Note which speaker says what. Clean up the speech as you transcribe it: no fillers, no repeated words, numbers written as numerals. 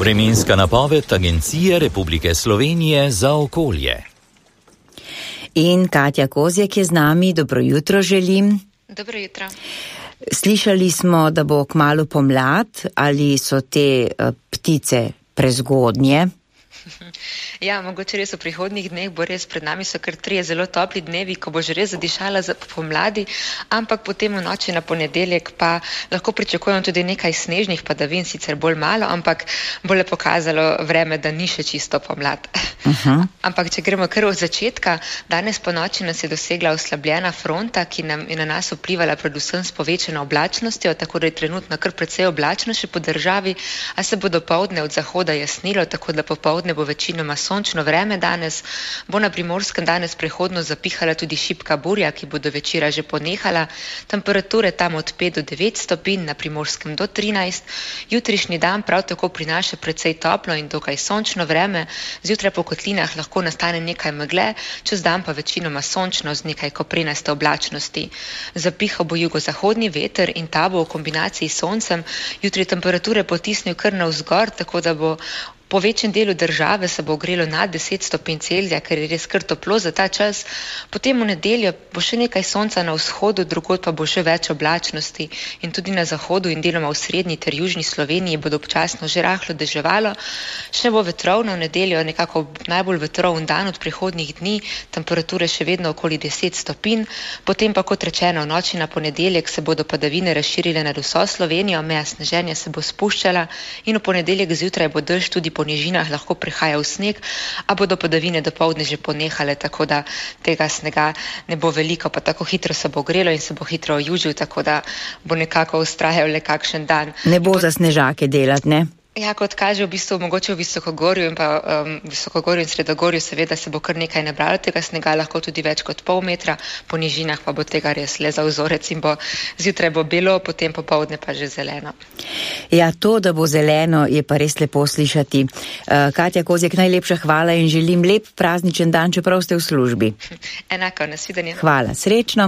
Speaker 1: Vremenska napoved Agencije Republike Slovenije za okolje.
Speaker 2: In Katja Kozjek je z nami, dobro jutro želim.
Speaker 3: Dobro jutro.
Speaker 2: Slišali smo, da bo kmalu pomlad, ali so te ptice prezgodnje?
Speaker 3: Ja, mogoče res v prihodnjih dneh bo res pred nami so kar 3 zelo topli dnevi, ko bo že res zadišala za pomladi, ampak potem v noči na ponedeljek pa lahko pričakujemo tudi nekaj snežnih padavin, sicer bolj malo, ampak bo le pokazalo vreme, da ni še čisto pomlad. Ampak če gremo kar od začetka, danes po noči nas je dosegla oslabljena fronta, ki nam je na nas vplivala predvsem s povečano oblačnostjo, tako da je trenutno kar precej oblačno še po državi, a se bo dopoldne od zahoda jasnilo, tako da popoldne bo večinoma sončno vreme danes. Bo na Primorskem danes prehodno zapihala tudi šibka burja, ki bo do večera že ponehala. Temperature tam od 5 do 9 stopinj, na Primorskem do 13. Jutrišnji dan prav tako prinaša precej toplo in dokaj sončno vreme. Zjutraj po kotlinah lahko nastane nekaj megle, čez dan pa večinoma sončno z nekaj koprenaste oblačnosti. Zapihal bo jugozahodni veter in ta bo v kombinaciji s soncem jutri temperature potisnil kar navzgor, tako da bo po večjem delu države se bo ogrelo nad 10 stopinj Celzija, ker je res kar toplo za ta čas. Potem v nedeljo bo še nekaj sonca na vzhodu, drugod pa bo še več oblačnosti in tudi na zahodu in deloma v srednji ter južni Sloveniji bodo občasno že rahlo deževalo. Še bo vetrovno v nedeljo, nekako najbolj vetroven dan od prihodnjih dni, temperature še vedno okoli 10 stopinj. Potem pa, kot rečeno, v noči na ponedeljek se bodo padavine razširile nad vso Slovenijo, meja sneženja se bo spuščala in v ponedeljek zjutraj bo dež tudi po nižinah lahko prihaja v sneg, a bodo padavine dopoldne že ponehale, tako da tega snega ne bo veliko, pa tako hitro se bo ogrelo in se bo hitro ojužil, tako da bo nekako ustrajal le kakšen dan.
Speaker 2: Ne bo za snežake delati, ne?
Speaker 3: Ja, kot kaže, v bistvu mogoče v Visokogorju in pa Visokogorju in Sredogorju seveda se bo kar nekaj nabralo tega snega, lahko tudi več kot pol metra, po nižinah pa bo tega res le za vzorec in bo zjutraj bo belo, potem popoldne pa že zeleno.
Speaker 2: Ja, to, da bo zeleno, je pa res lepo slišati. Katja Kozjek, najlepša hvala in želim lep prazničen dan, čeprav ste v službi.
Speaker 3: Enako, nasvidenje.
Speaker 2: Hvala, srečno.